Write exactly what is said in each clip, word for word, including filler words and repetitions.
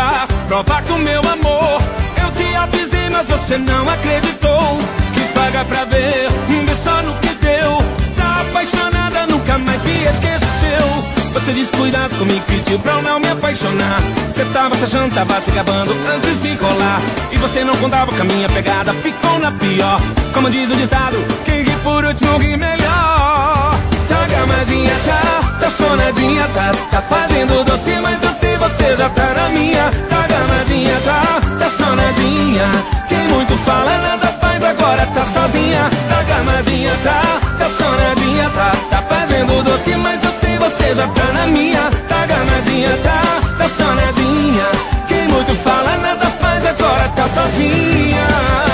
provar, provar do meu amor. Eu te avisei, mas você não acreditou. Quis pagar pra ver, um beijo só no que deu. Tá apaixonada, nunca mais me esqueceu. Você disse cuidado comigo, pediu pra eu não me apaixonar. Você tava se achando, tava se acabando antes de colar. E você não contava com a minha pegada, ficou na pior. Como diz o ditado, quem ri por último ri melhor. Tá gamadinha, tá, tá sonadinha, tá, tá fazendo doce, mas eu sei você já tá na minha. Tá gamadinha, tá, tá sonadinha. Quem muito fala nada faz, agora tá sozinha. Tá gamadinha, tá, tá sonadinha, tá, tá fazendo doce, mas eu sei você já tá na minha. Tá gamadinha, tá, tá sonadinha. Quem muito fala nada faz, agora tá sozinha.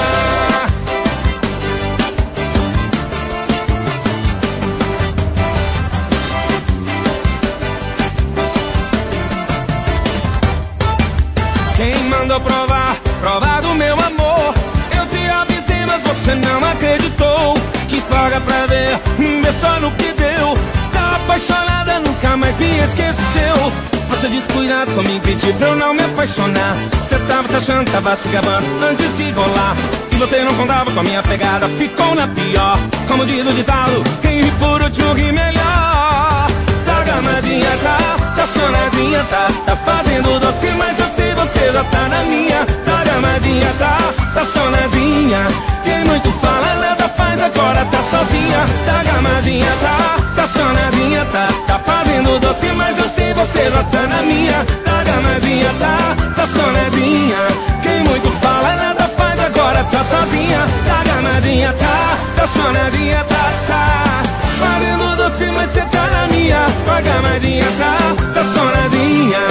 Quem mandou provar, provar do meu amor? Eu te avisei, mas você não acreditou. Quis pagar pra ver, um beijo só no que deu. Tá apaixonada, nunca mais me esqueceu. Você disse cuidado comigo, pediu pra eu não me apaixonar. Você tava se achando, tava se acabando antes de rolar. E você não contava com a minha pegada, ficou na pior. Como diz o ditado, quem ri por último ri melhor. Tá gamadinha, tá, tá sonadinha, tá, tá fazendo doce, mas eu sei você já tá na minha. Tá gamadinha, tá, tá sonadinha. Quem muito fala nada faz, agora tá sozinha. Tá gamadinha, tá, tá sonadinha, tá, tá fazendo doce, mas eu sei você já tá na minha. Tá gamadinha, tá, tá sonadinha. Quem muito fala nada faz, agora tá sozinha. Tá gamadinha, tá, tá sonadinha, tá, tá fazendo doce, mas cê tá na minha. Tá gamadinha, tá, tá sonadinha.